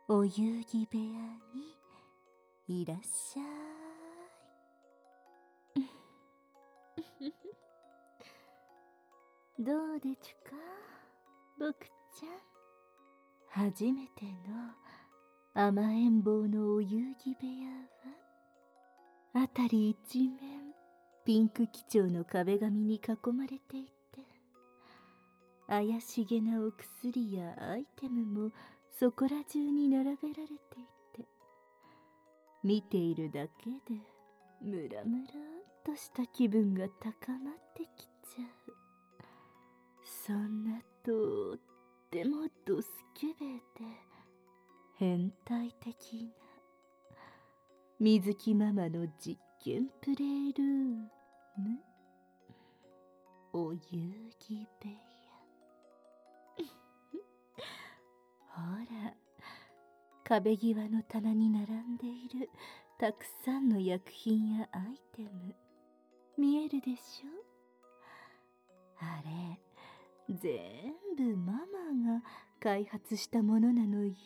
お遊戯部屋にいらっしゃい。どうでちゅか、僕ちゃん。初めての甘えん坊のお遊戯部屋は、あたり一面ピンク基調の壁紙に囲まれていて、怪しげなお薬やアイテムもそこら中に並べられていて、見ているだけでムラムラっとした気分が高まってきちゃう。そんなとってもドスケベで変態的な水木ママの実験プレイルーム、お遊戯部屋。ほら、壁際の棚に並んでいるたくさんの薬品やアイテム、見えるでしょ？あれ、全部ママが開発したものなのよ。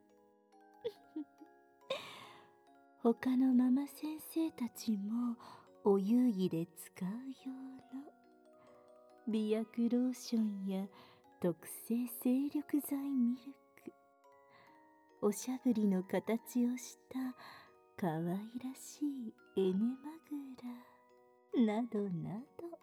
他のママ先生たちもお遊戯で使う用の美薬ローションや特製精力剤ミルク、おしゃぶりの形をしたかわいらしいエネマグラなどなど。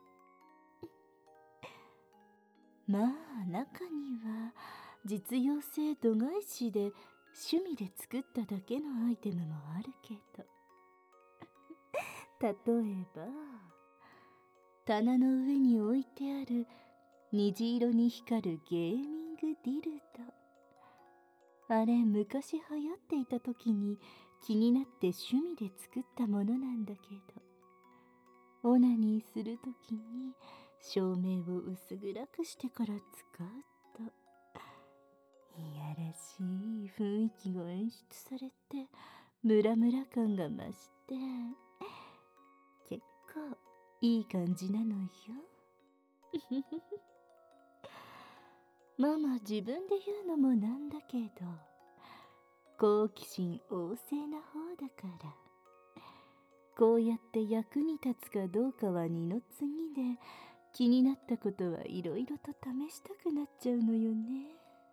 まあ中には実用性度外視で趣味で作っただけのアイテムもあるけど、例えば棚の上に置いてある虹色に光るゲーミングディルド、あれ昔流行っていた時に気になって趣味で作ったものなんだけど、オナニーする時に照明を薄暗くしてから使うと、いやらしい雰囲気が演出されてムラムラ感が増して、結構いい感じなのよ。ママ自分で言うのもなんだけど、好奇心旺盛な方だから、こうやって役に立つかどうかは二の次で、気になったことはいろいろと試したくなっちゃうのよね。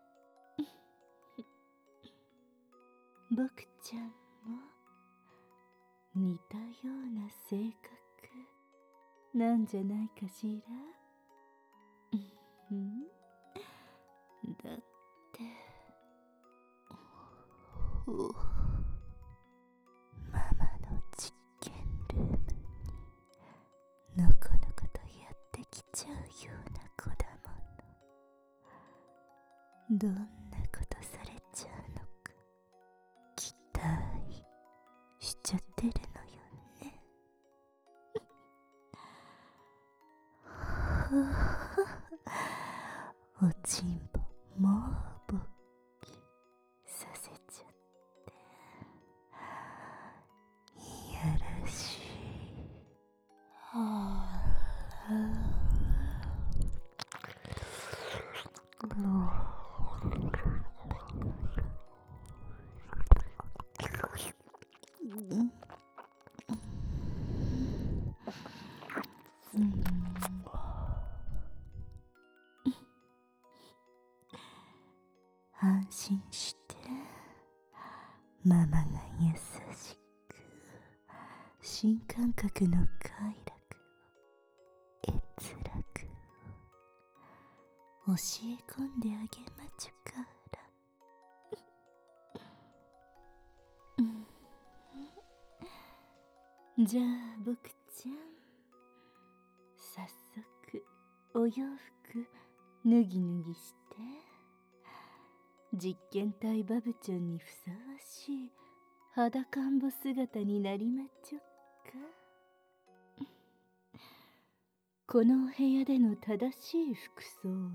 僕ちゃんも似たような性格なんじゃないかしら。だってママの実験ルームにのこのことやってきちゃうような子だもの。どんなことされちゃうのか期待しちゃってるのよね。おちんぽもう勃起させちゃっていやらしい。安心して、ママが優しく新感覚の快楽を閲楽を教え込んであげまちゅから。じゃあ僕ちゃん、早速お洋服脱ぎ脱ぎして、実験体バブちゃんにふさわしい裸んぼ姿になりまちょっか。このお部屋での正しい服装は、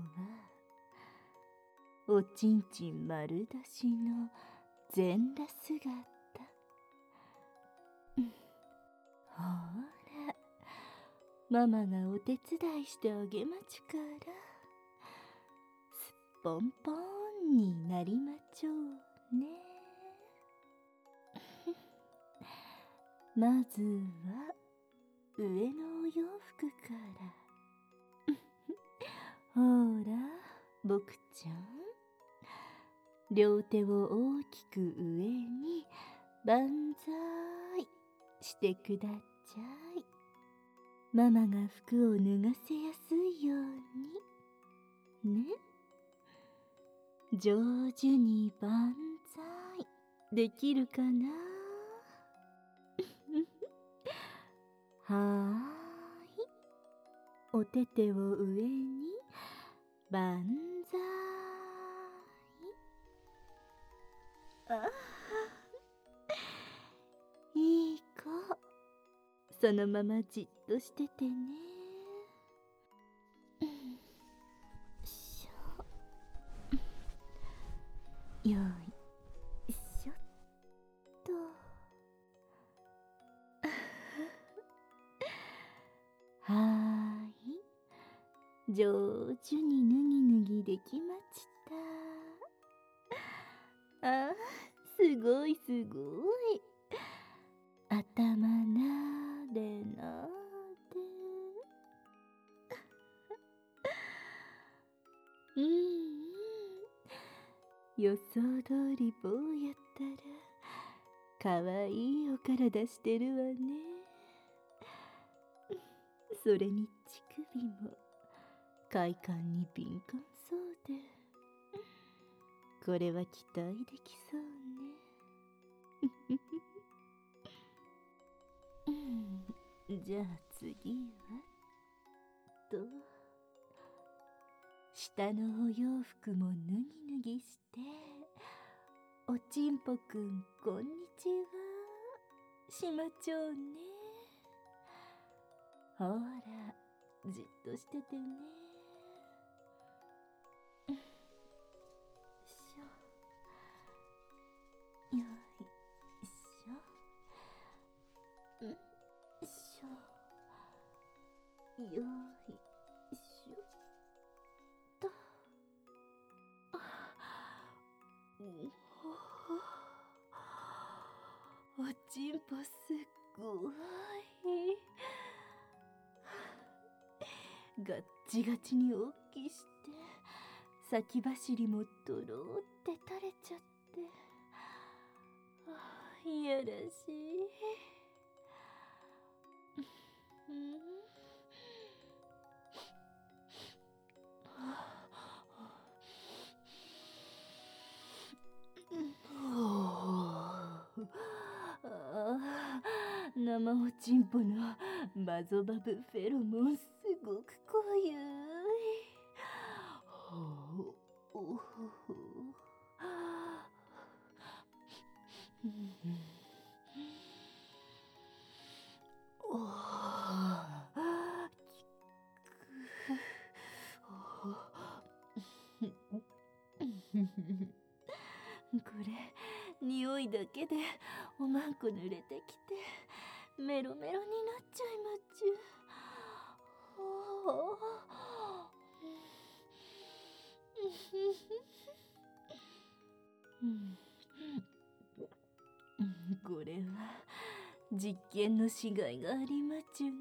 おちんちん丸出しの全裸姿。ほら、ママがお手伝いしてあげまちゅから、すっぽんぽんになりまちょうね。 まずは上のお洋服から。ほら、僕ちゃん。両手を大きく上に万歳してくだちゃい。ママが服を脱がせやすいようにね。上手に万歳できるかな。はーい。お手手を上に万歳。ああ、いい子。そのままじっとしててね。しょ。よいしょっと。はーい。上手にぬぎぬぎできました。ああ、すごいすごい。頭なでなで。予想通り棒やったらかわいいお体してるわね。それに乳首も快感に敏感そうで、これは期待できそうね。じゃあ次はと、下のお洋服も脱ぎ脱ぎして、おちんぽくんこんにちはしまちょうね。ほら、じっとしててね。しょ。よいしょ。しょ。よいしょと。おちんぽすっごい。ガッチガチにおっきして、先走りもとろーって垂れちゃって、いやらしい。生おちんぽのマゾバブフェロモンすごく濃ゆい。これ匂いだけでおまんこ濡れてきてメロメロになっちゃいまっちゅ。これは実験のしがいがありまちゅね。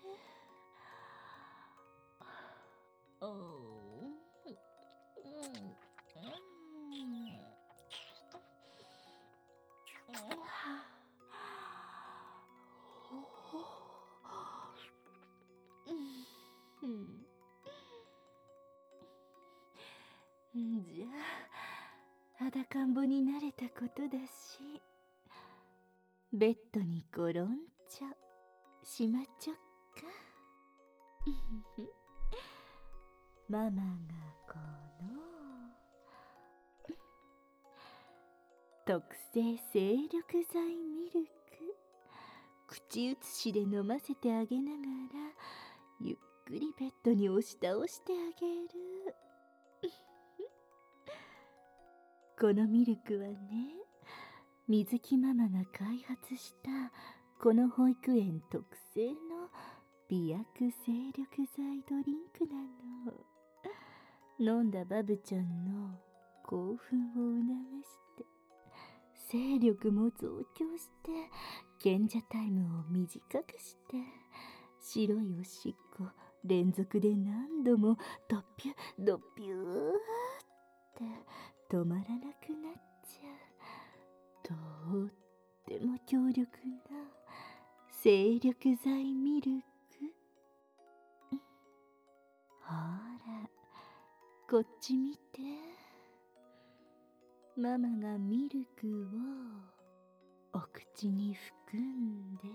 じゃあ裸んぼになれたことだし、ベッドにゴロンチョしまちょっか。ママがこの特製精力剤ミルク、口移しで飲ませてあげながらゆっくりベッドに押し倒してあげる。このミルクはね、水木ママが開発したこの保育園特製の美薬精力剤ドリンクなの。飲んだバブちゃんの興奮を促して、精力も増強して賢者タイムを短くして白いおしっこ連続で何度もドッピュドッピューって止まらなくなっちゃう、とっても強力な精力剤ミルク。ほらこっち見て、ママがミルクをお口に含んで、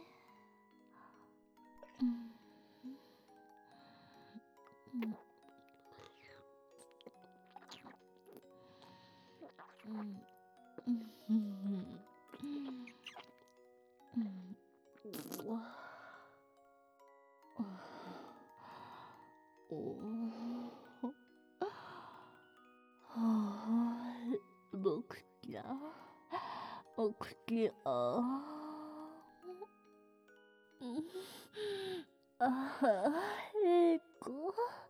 僕じゃお口こ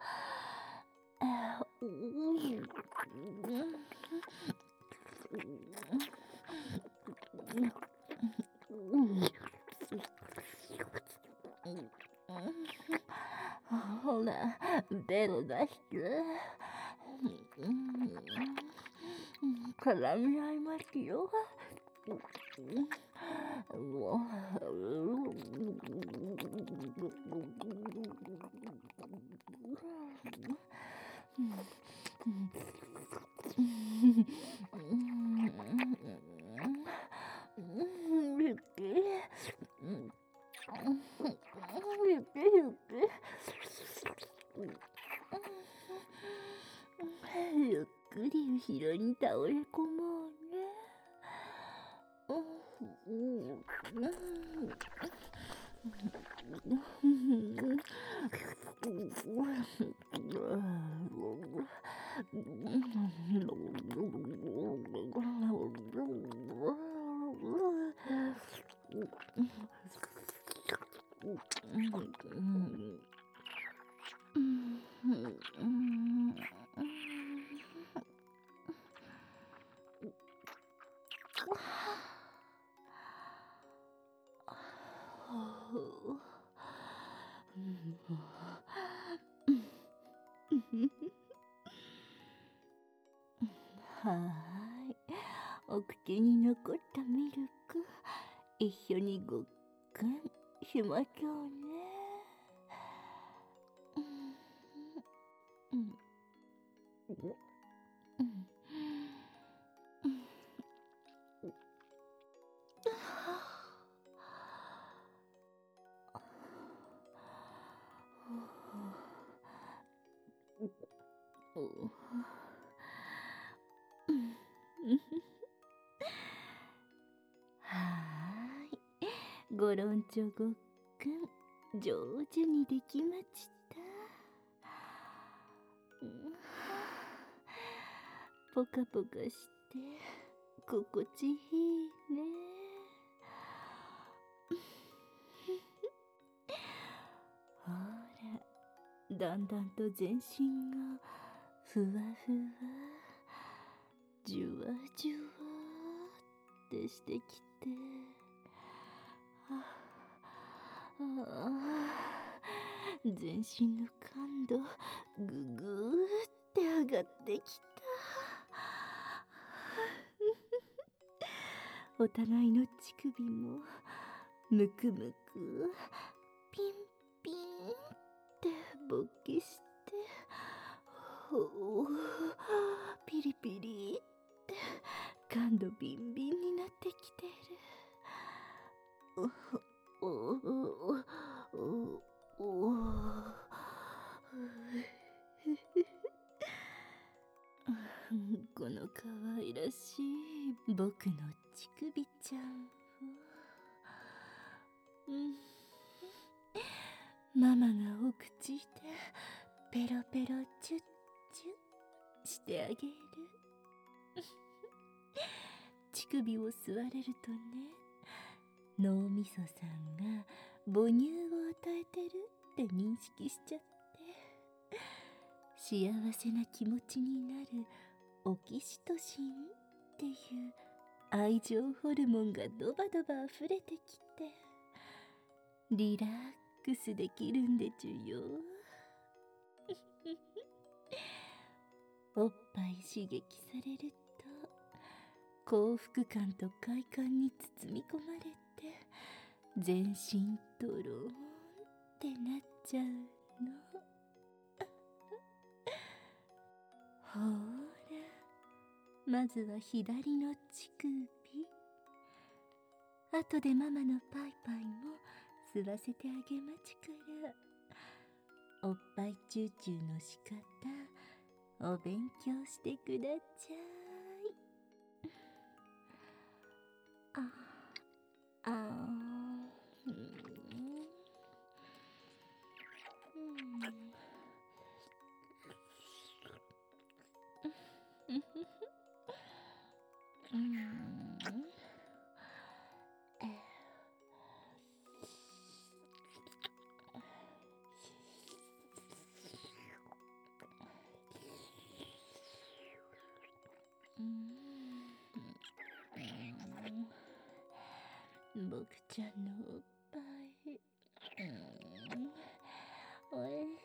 ほらベロ出して絡み合いますよ。ゆっくり後ろに倒れ込もうね。はーい、お口に残ったミルク一緒にごっくんしましょうね。はーい、ごろんちょごっくん上手にできました。ポカポカして心地いいね。ほらだんだんと全身がふわふわじゅわじゅわってしてきて、全身の感度ぐぐーって上がってきた。お互いの乳首もむくむくピンピンって勃起して、ピリピリって感度ビンビンになってきてる。この可愛らしい僕の乳首ちゃんを、ママがお口でペロペロチュッチュッしてあげる。乳首を吸われるとね、脳みそさんが母乳を与えてるって認識しちゃって、幸せな気持ちになるオキシトシンっていう愛情ホルモンがドバドバ溢れてきてリラックスできるんでちゅよ。おっぱい刺激されると幸福感と快感に包み込まれて全身とろーんってなっちゃうの。ほーら、まずは左の乳首、あとでママのパイパイも吸わせてあげまちから、おっぱいチューチューの仕方お勉強してくだちゃい。あー、僕ちゃんのおっぱい、おいしい。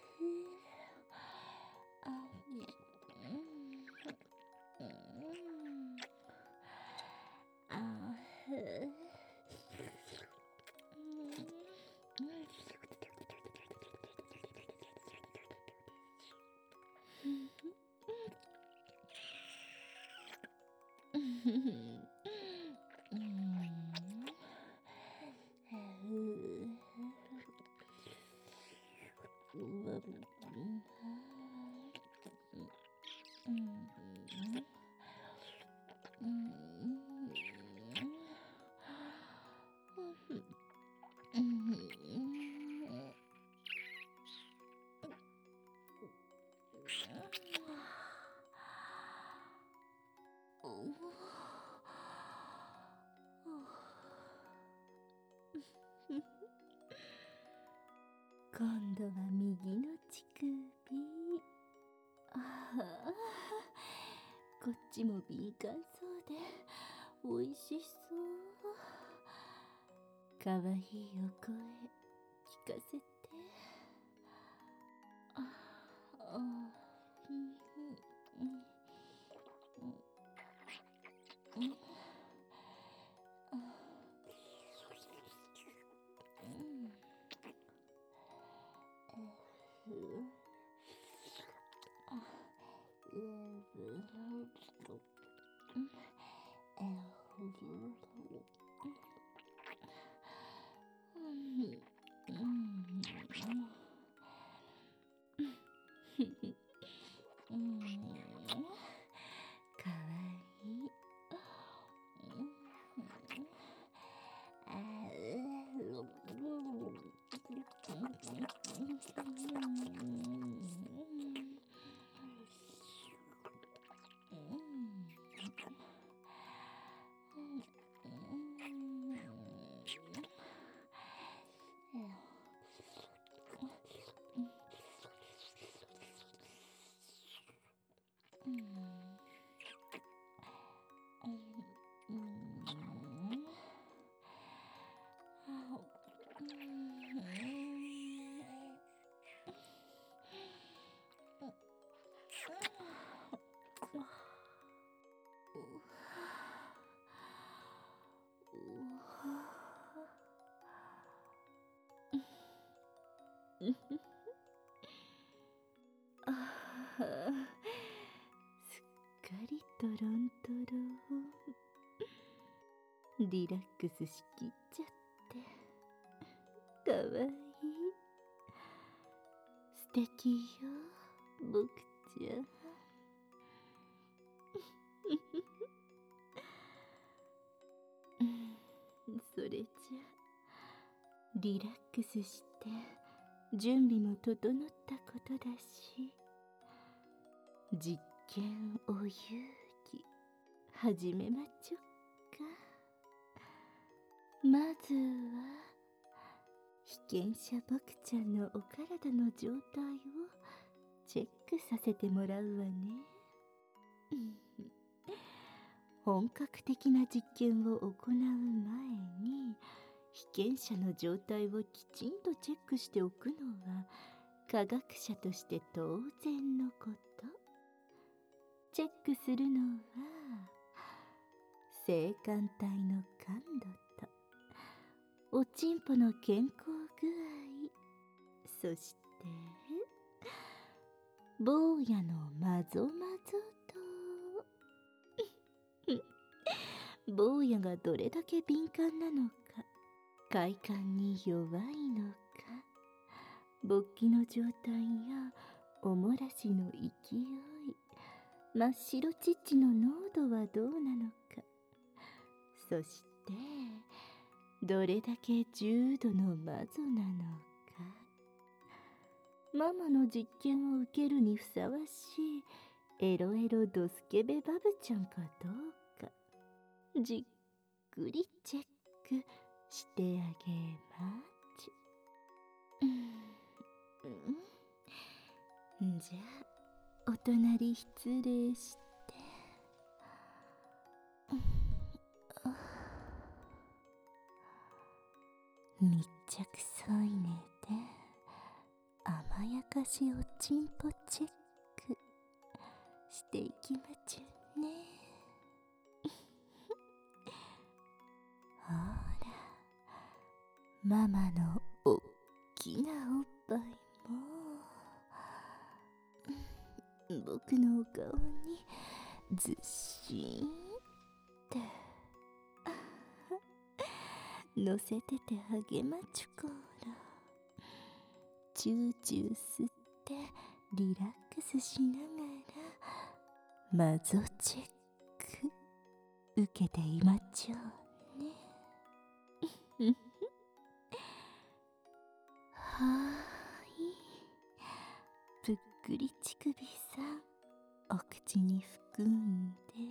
今度は右の乳首。ああ、こっちも敏感そうでおいしそう。かわいいお声聞かせて。ああ、かわいい。ああ、すっかりトロントロン。リラックスしきっちゃってかわいい。素敵よ、僕ちゃん。それじゃリラックスして準備も整ったことだし、実験お遊戯始めまちょっか。まずは被験者僕ちゃんのお体の状態をチェックさせてもらうわね。 本格的な実験を行う前に被験者の状態をきちんとチェックしておくのは科学者として当然のこと。チェックするのは性感帯の感度とおちんぽの健康具合、そして坊やのまぞまぞと坊やがどれだけ敏感なのか、快感に弱いのか、勃起の状態やおもらしの勢い、真っ白チッチの濃度はどうなのか、そしてどれだけ重度のマゾなのか、ママの実験を受けるにふさわしいエロエロドスケベバブちゃんかどうか、じっくりチェックしてあげまち。じゃあお隣失礼して。密着添い寝で甘やかしおちんぽチェックしていきまちゅね。ほら、ママのおっきなおっぱいも僕のお顔にずっしんって乗せててあげまちゅから、チューチュー吸ってリラックスしながらマゾチェック受けていまちょうね。はーい、ぷっくり乳首さんお口に含んで、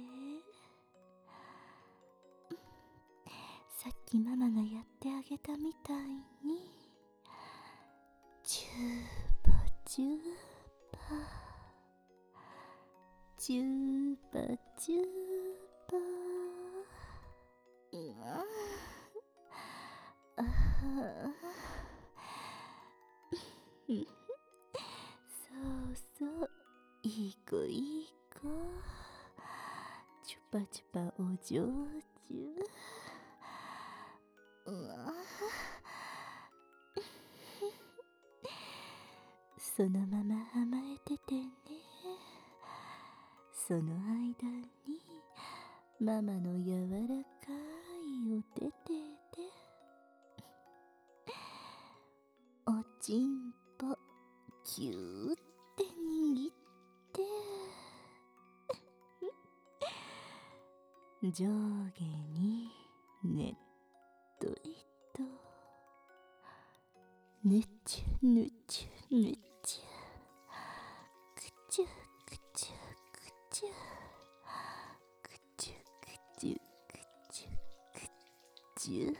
さっきママがやってあげたみたいにチューパチューパチューパチューパ、ああそうそう、いい子いい子、チュパチュパお上手。そのまま甘えててね。その間にママの柔らかいお手手でおちんぽキューって握って上下にねっとりとぬちゅぬちゅぬちゅ、くちゅくちゅくちゅくちゅくちゅくちゅくちゅ、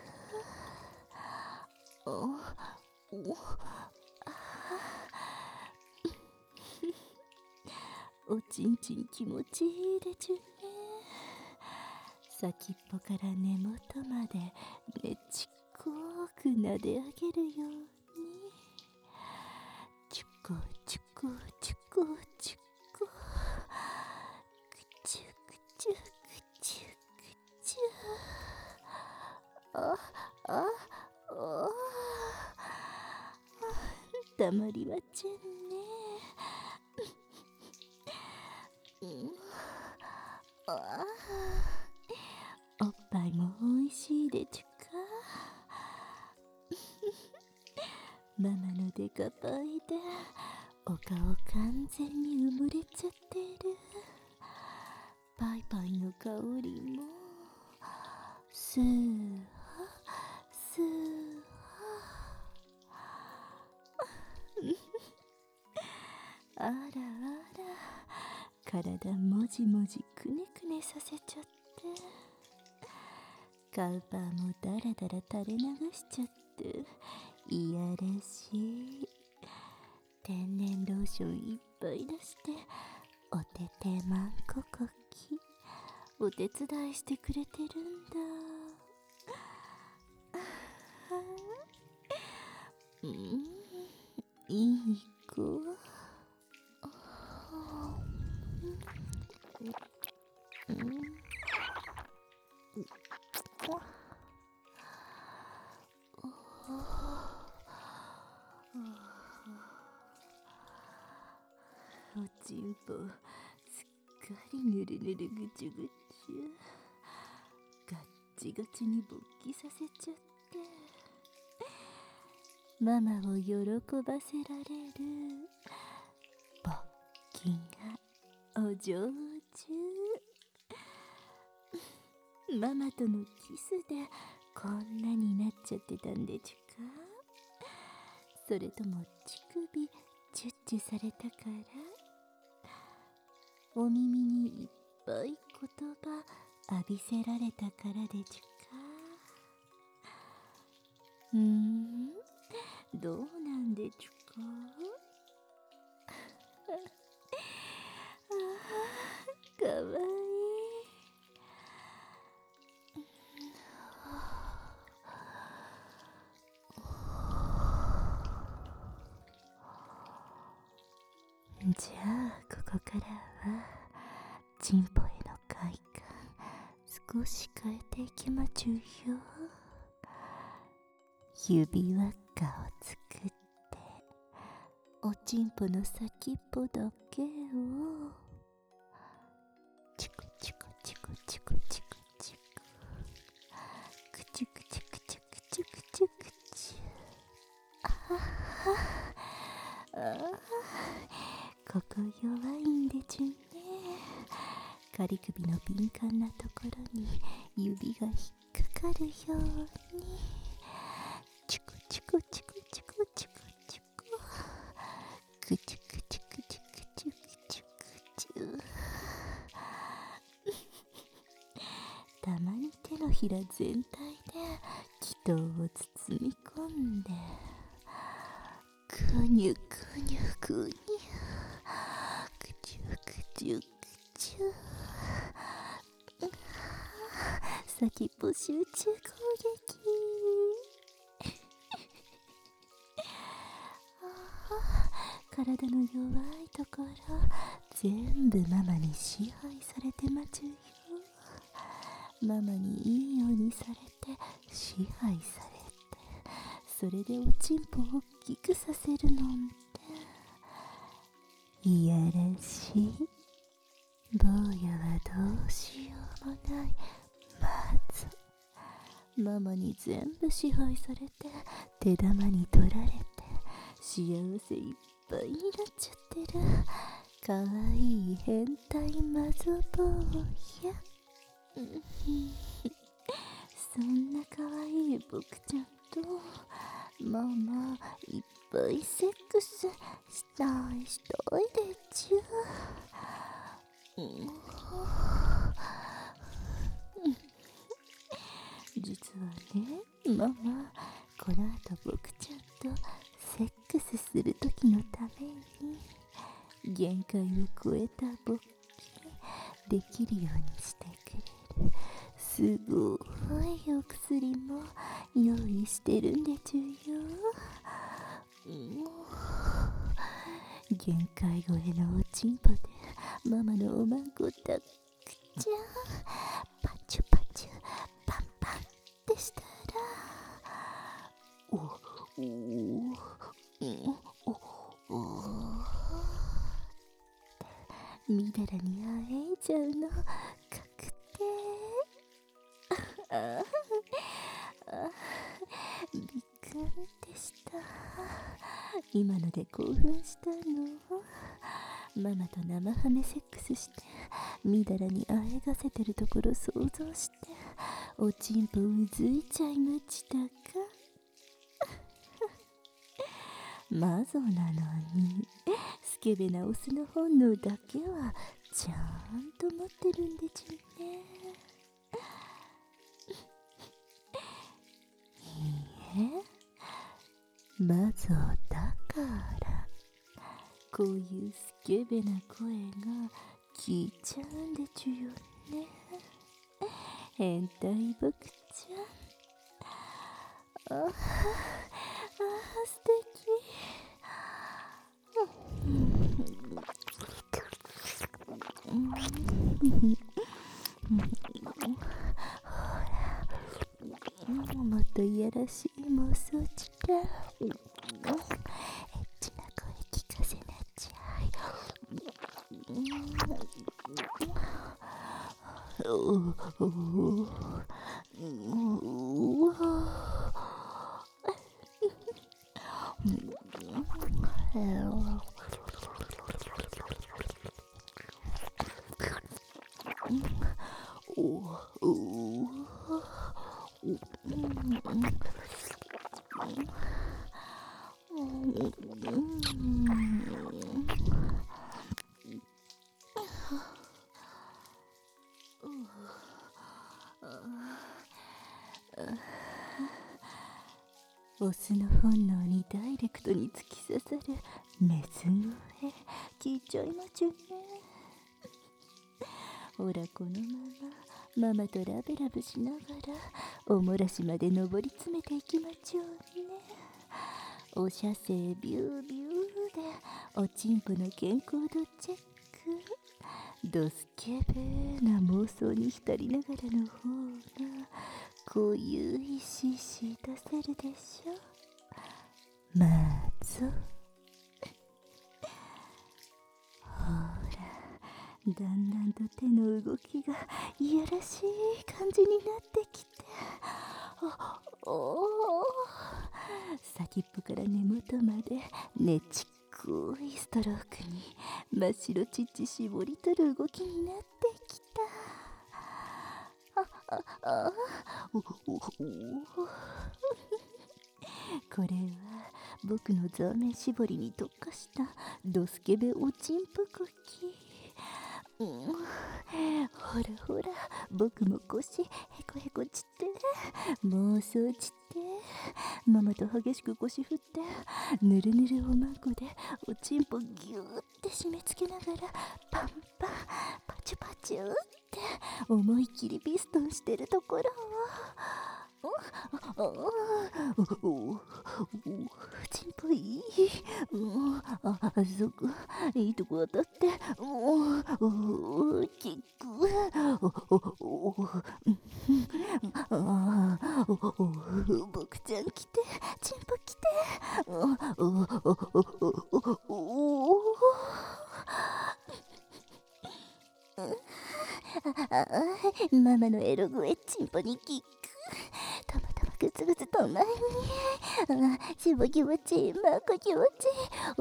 おちんちん気持ちいいでちゅね。先っぽから根元までねちっこく撫であげるように、チュコチュコチュコチュコ、くちゅくちゅくちゅくちゅ、たまりまちゅんね。おっぱいもおいしいでちゅか。ママのデカパイでお顔完全に埋もれちゃってる。パイパイの香りもスーハスーハあらあら、体もじもじくねくねさせちゃって、カウパーもダラダラ垂れ流しちゃって、いやらしい。天然ローションいっぱい出しておててまんここきお手伝いしてくれてるんだ。いい子。おちんぽすっかりぬるぬるぐちゅぐちゅ、ガッチガチに勃起させちゃって、ママを喜ばせられる勃起がお上手。ママとのキスでこんなになっちゃってたんでちゅか。それとも乳首チュッチュされたから、お耳にいっぱい言葉浴びせられたからでちゅか。どうなんでちゅか。かわいい。じゃあここからはチンポへの快感少し変えていきまちゅよ。指輪っかを作っておちんぽの先っぽだけをチクチクチクチクチクチククチュクチュクチュクチュクチュクチュ。ここ弱いんでちゅね。仮首の敏感なところに指が引っかかるようにチクチクチクチクチクチククチュクチュクチュクチュクチュクチュ。たまに手のひら全体で気筒を包み込んでくにゅくにゅくにゅくちゅくちゅくちゅ。先っぽ集中攻撃。体の弱いところ全部ママに支配されてまちゅよ。ママにいいようにされて支配されて、それでおちんぽを大きくさせるなんていやらしい。坊やはどうしようもない。まずママに全部支配されて手玉に取られて幸せいっぱいになっちゃってるかわいい変態マゾ坊や。そんなかわいい僕ちゃんとママいっぱいセックスしたいでちゅ。実はね、ママこの後僕ちゃんとセックスする時のために限界を超えた勃起できるようにしてくれるすごいお薬も用意してるんでちゅよ。限界超えのおちんぽでママのおまんこ抱くちゃパチュパチュパンパンってしたらみだらにあえいちゃうの確定。びっくりでした。今ので興奮したの。ママと生ハメセックスしてみだらにあえがせてるところ想像しておちんぽうずいちゃいましたか。マゾなのにスケベなオスの本能だけはちゃんと持ってるんでちゅね。いいえ、マゾだからこういうスケベな声が聞いちゃうんでちゅよね。変態僕ちゃん。素敵。もっといやらしい妄想ちゃエッチな声聞かせなちゃオスの本能にダイレクトに突き刺さるメス声聞いちゃいまちゅね。ほらこのままママとラブラブしながらおもらしまで登り詰めていきまちょうね。お射精ビュービューでおちんぽの健康度チェック。ドスケベな妄想に浸りながらの方がこういういしし出せるでしょ。まずほらだんだんと手の動きがいやらしい感じになってきて、先っぽから根元までねちっこいストロークに真っ白ちっち絞り取る動きになってきた。これは僕のザーメン絞りに特化したドスケベおちんぷこき。ほらほら僕も腰へこへこちって妄想ちってママと激しく腰振ってぬるぬるおまんこでおちんぽぎゅーって締め付けながらパンパンパチュパチュって思いっきりピストンしてるところをちんぽいい、そこいいとこ当たってキック僕ちゃん来てちんぽ来てママのエロ声チンポにキック。たまたまグツグツと前にしぼ気持ちいいマコ気持ちい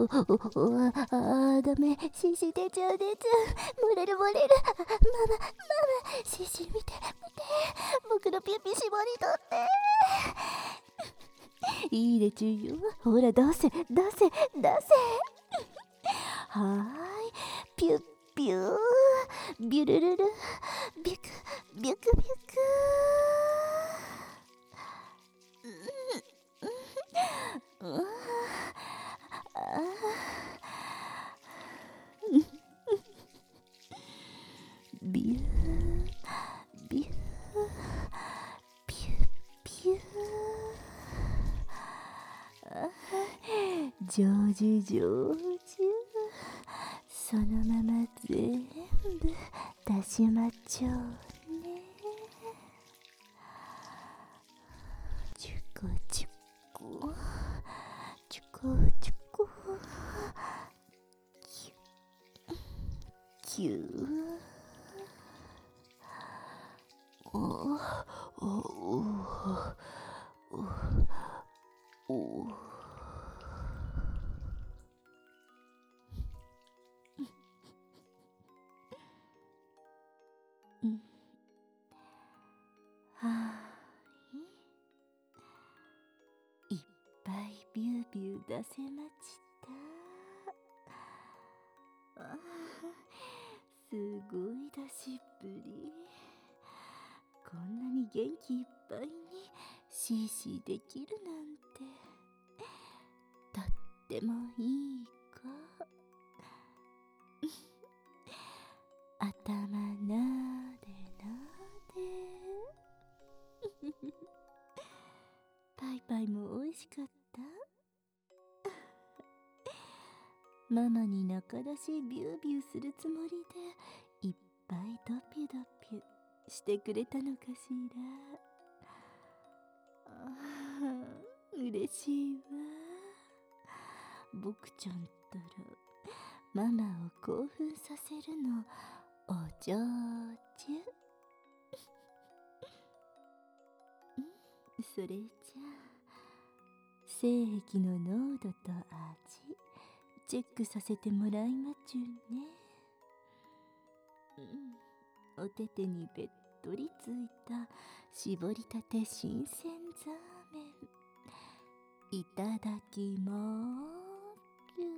い。ダメシシ出ちゃう出ちゃう漏れる漏れる。ママシシ見て見て僕のピュピ絞り取っていいでちゅよ。ほら出せ出せ出せ。はーいピュッピュービュルルルビュクビュクビュク。ビュービューピュッピュー。ジョージジョージそのまま全部出しまちょうね。チュコチュコチュコチュコキュキュいっぱいビュービュー出せまちた。すごい出しっぷり。こんなに元気いっぱいにシーシーできるなんてとってもいい子。頭なでしかった？ママに仲出しビュービューするつもりでいっぱいドピュドピュしてくれたのかしら。嬉しいわ。僕ちゃんったらママを興奮させるのお上手。それじゃあ精液の濃度と味チェックさせてもらいまちゅね。お手手にべっとりついた絞りたて新鮮ザーメンいただきまーす。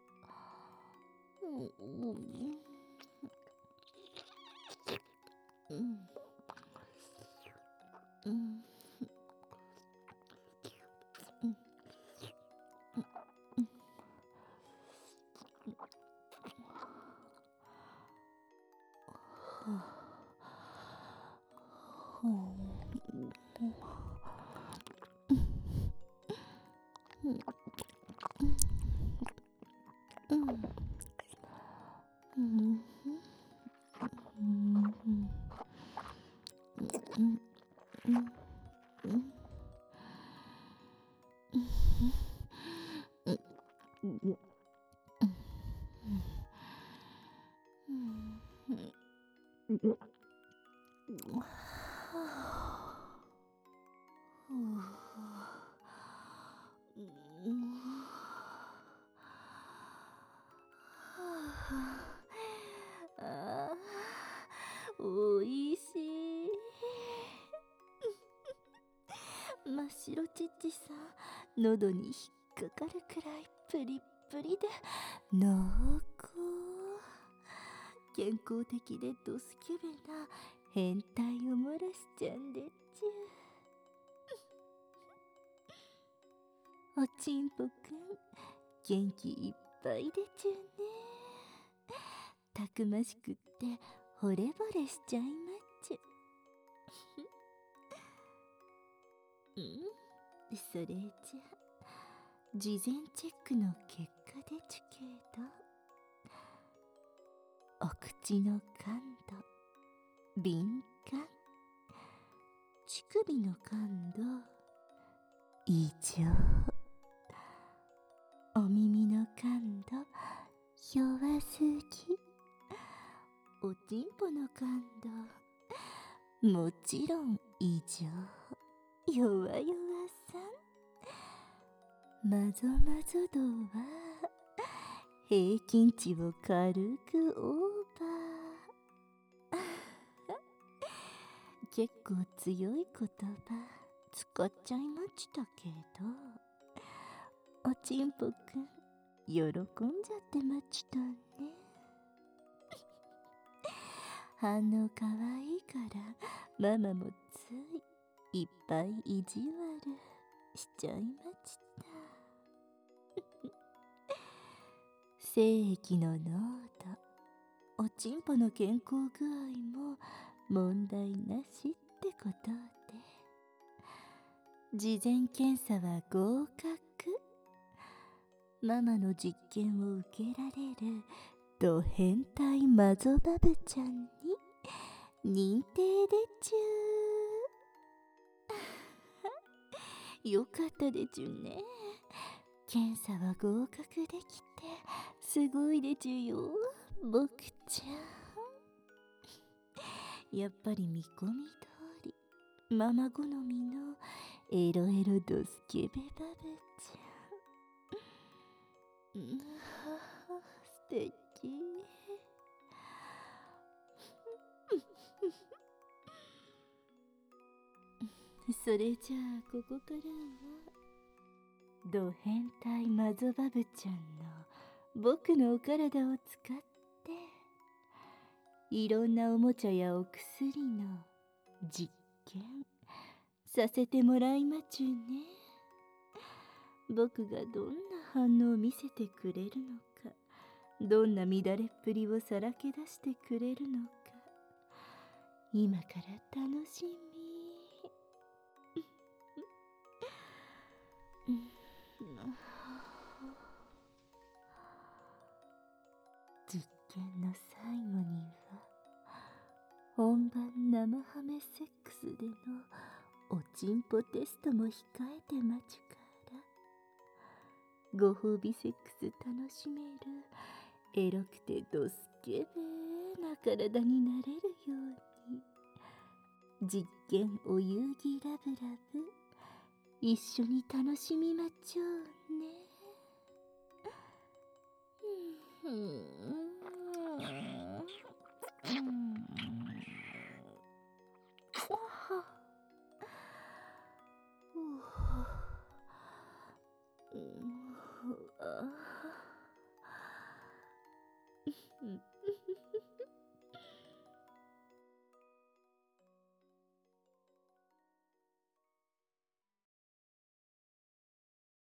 おいしい。真っ白ちっちさん、喉に引っかかるくらいプリップリで濃厚。健康的でドスケベな変態を漏らしちゃんでっちゅ。おちんぽくん元気いっぱいでちゅね。たくましくって惚れ惚れしちゃいまっちゅ。それじゃ事前チェックの結果でちゅけど、お口の感度敏感、乳首の感度異常、お耳の感度弱すぎ、おちんぽの感度もちろん異常、弱々さん。まぞまぞ度は平均値を軽くオーバー。結構強い言葉使っちゃいましたけど、おちんぽくん喜んじゃってましたね。反応かわいいからママもついいっぱい意地悪しちゃいました。精液の濃度、おちんぽの健康具合も問題なしってことで、事前検査は合格。ママの実験を受けられるド変態マゾバブちゃんに認定でちゅ。よかったでちゅね。検査は合格できてすごいでちゅよ、僕ちゃん。やっぱり見込み通りママ好みのエロエロドスケベバブちゃん。素敵。それじゃあここからはド変態マゾバブちゃんの僕のお体を使っていろんなおもちゃやお薬の実験させてもらいまちゅね。僕がどんな反応を見せてくれるのか、どんな乱れっぷりをさらけ出してくれるのか、今から楽しみ。 本番生ハメセックスでのおちんぽテストも控えて待ちから、ご褒美セックス楽しめるエロくてドスケベな体になれるように、実験お遊戯ラブラブ一緒に楽しみまちょうね。うん